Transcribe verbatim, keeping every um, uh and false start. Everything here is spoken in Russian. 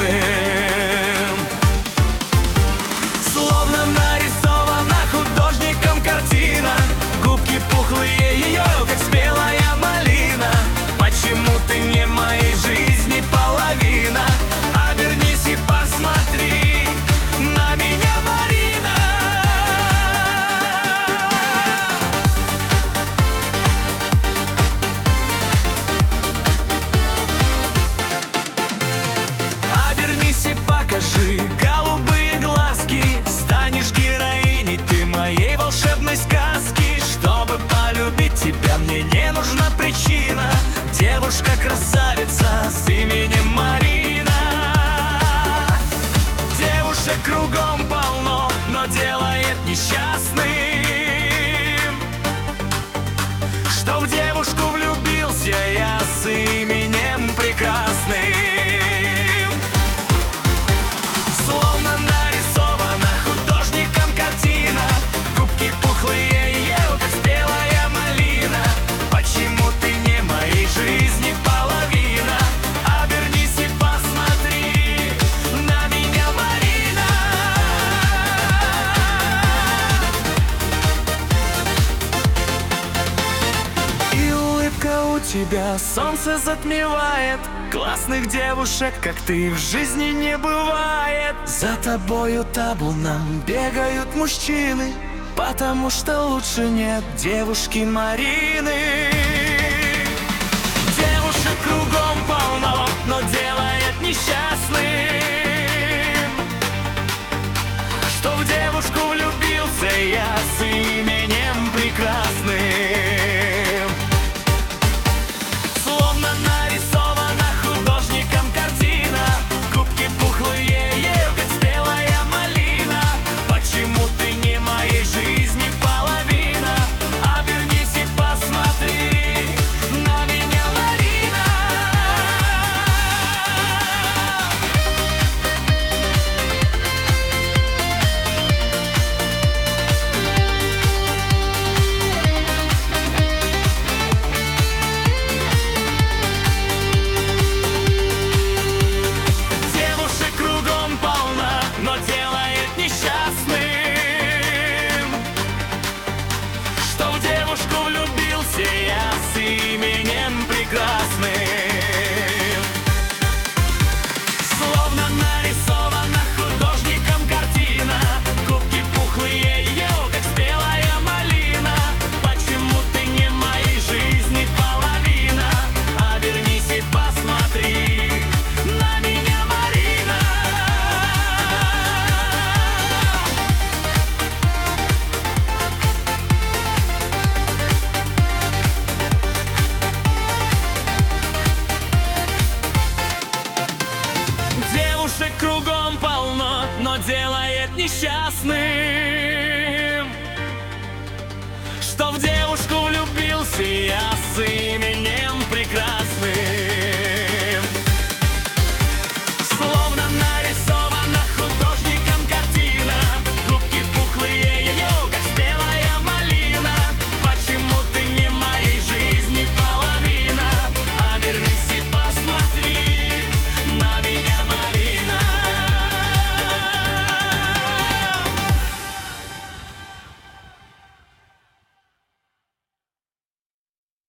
Словно нарисована художником картина, губки пухлые ее, как спелая малина. Почему ты не моей жизни половина? Обернись и посмотри на меня, Марина. Обернись и покажи голубые глазки, станешь героиней ты моей волшебной сказки. Чтобы полюбить тебя, мне не нужна причина. Девушка-красавица с именем Марина. Девушек кругом полно, но делает несчастным, что в девушку влюбился я с именем прекрасным. Словно нарисована художником картина, губки пухлые ее, как спелая малина. Почему ты не моей жизни половина? Обернись и посмотри на меня, Марина. И улыбка у тебя солнце затмевает. Классных девушек, как ты, в жизни не бывает. За тобою табуном бегают мужчины, потому что лучше нет девушки Марины. Девушек кругом полно, но делает несчастным, что в девушку влюбился я с именем прекрасным. Словно нарисована художником картина, губки пухлые ее, как спелая малина. Почему ты не моей жизни половина? Обернись и посмотри на меня, Марина. Девушек кругом полно, но делает несчастным, что в девушку влюбился я с именем прекрасным. Словно нарисована художником картина, губки пухлые ее, как спелая малина. Почему ты не моей жизни половина? Обернись и посмотри на меня, Марина. Девушек кругом полно, но делает несчастным, что в девушку влюбился я